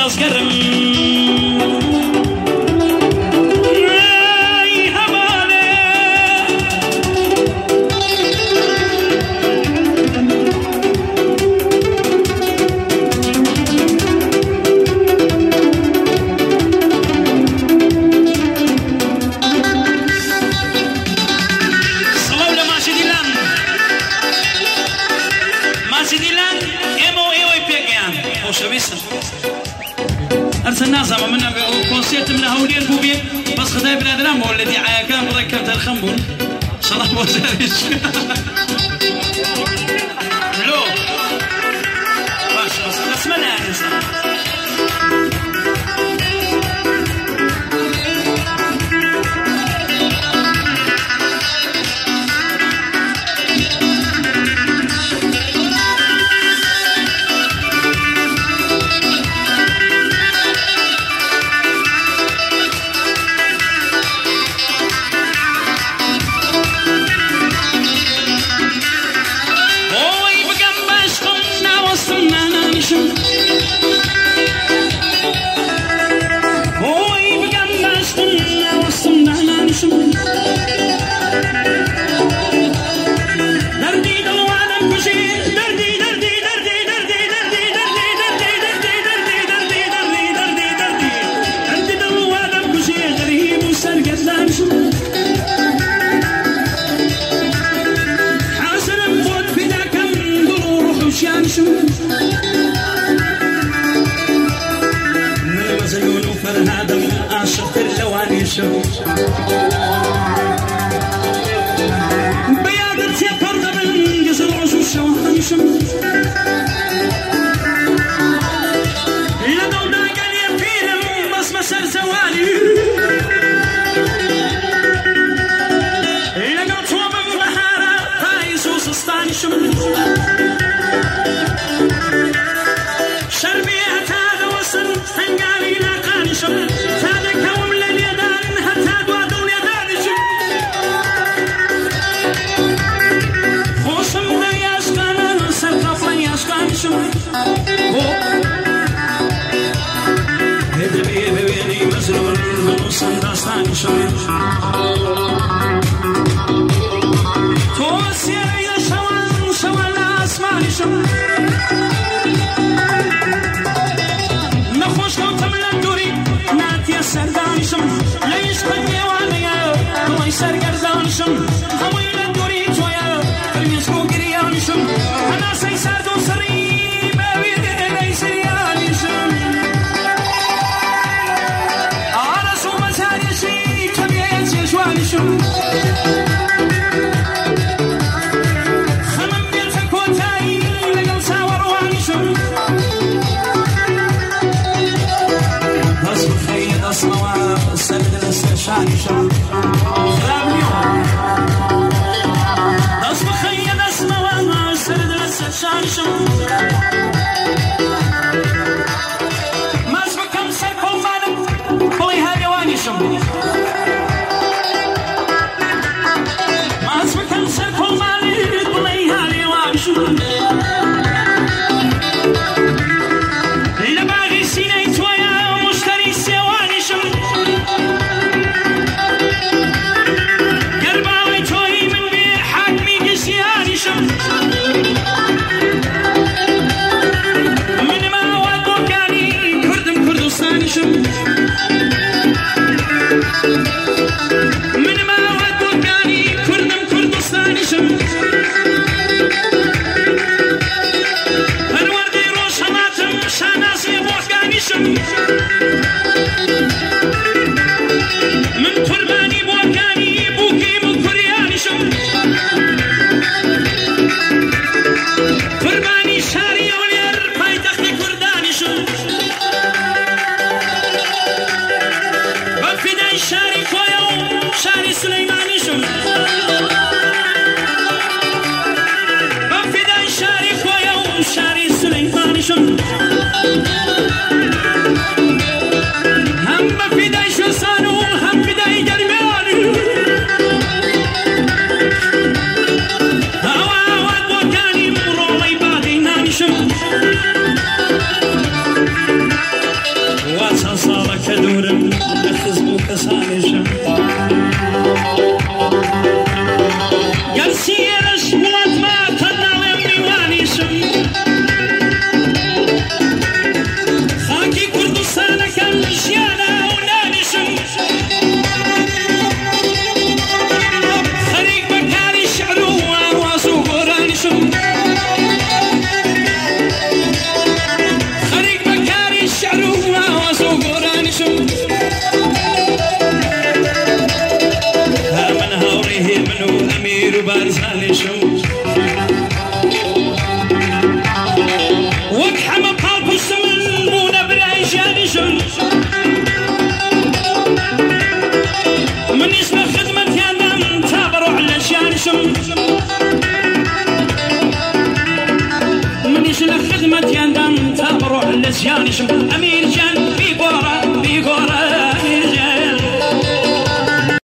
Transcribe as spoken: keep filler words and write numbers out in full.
دەستگەرم هرچند نازم من کنسرتم لهولیر بوده بس خدای برادرم ولدی عیاکان بودن کم تلخم بود شلون بازارش لو باش بس اسمع نه بيادتي قرب من جزر عشوش وحنشم لقوا داقل يفيرم بس مسر زوالي لقوا طوبا في الحارة فايسوس استانشم شربي هتانا وصل فنقالي لاقانشم ثانك هم لليدان هتا دوادو اليدانشم خوشم هياشكانا سرقف لياشكانشم هدبي ببيني مزلول منوصن داستانشم توسير يا شوان شوان اسمانشم نخوش كوتم لندوري ناتيا سردانشم ليش خدي وانيا الله سرگردانشم هموی لندوري تويا المسكو قريانشم انا سيسادو سري بابيد ليس ريانشم عرسو مساريشي كبيت يشوانشم خمم بيرتك وتاي لقل ساور وانشم تصبح خيد أصنوا سرد الاستشانشم تصبح خيد أصنوا سرد الاستشانشم ما اسمكم سركم فانم بلي هاي وانشم ما اسمكم سركم فانم بلي هاي وانشم لباغي سيني تويا مشتري سيوانشم قرباوي توي من بي حاكمي قسيانشم من ما وادو كاني كردم كردستانشم من ما وادو كاني كردم كردستانشم الوردي روش هماتم شاناسي بوكانشم من قرباني بوكاني بوكي مكريانشم قرباني شاري ولير بايتخت كردانشم بفداي شاري كويو شاري سليمانشم بفداي شاري كويو شاري سليمانشم هم بفداي شوسانو هم بداي درمياني هوا واد وكاني مرولي باغي نانشم زاني شو وكحم قلب السمن مونا بالعيشان شو من اسم خدمة يانا تابرو على شان شو من اسم خدمة يانا تابرو على شان شو